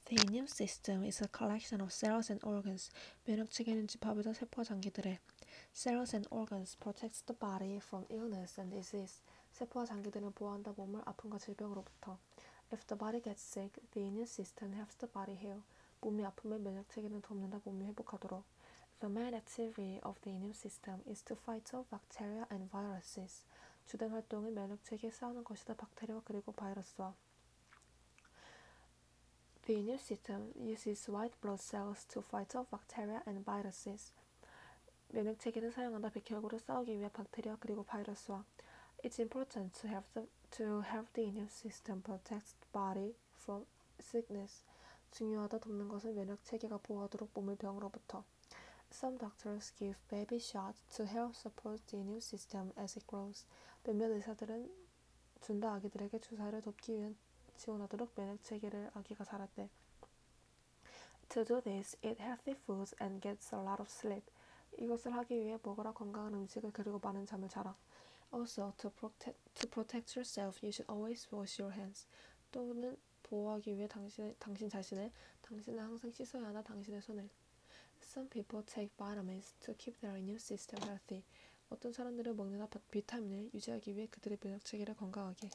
The immune system is a collection of cells and organs. 면역체계는 집합에서 세포와 장기들의 cells and organs protects the body from illness and disease. 세포와 장기들은 보호한다 몸을 아픔과 질병으로부터. If the body gets sick, the immune system helps the body heal. 몸이 아프면 면역체계는 돕는다 몸이 회복하도록. The main activity of the immune system is to fight off bacteria and viruses. 주된 활동은 면역체계에 싸우는 것이다. 박테리아와 그리고 바이러스와. The immune system uses white blood cells to fight off bacteria and viruses. 면역체계는 사용한다 백혈구를 싸우기 위해 박테리아 그리고 바이러스와. It's important to have the immune system protect the body from sickness. 중요하다 돕는 것은 면역체계가 보호하도록 몸을 병으로부터. Some doctors give baby shots to help support the immune system as it grows. 몇몇 의사들은 준다 아기들에게 주사를 돕기 위해 지원하도록 면역체계를 아기가 자랄 때. To do this, eat healthy foods and get a lot of sleep. 이것을 하기 위해 먹으라 건강한 음식을 그리고 많은 잠을 자라. Also, to protect yourself, you should always wash your hands. 또는 보호하기 위해 당신은 항상 씻어야 하나 당신의 손을. Some people take vitamins to keep their immune system healthy. 어떤 사람들은 먹는 비타민을 유지하기 위해 그들의 면역체계를 건강하게.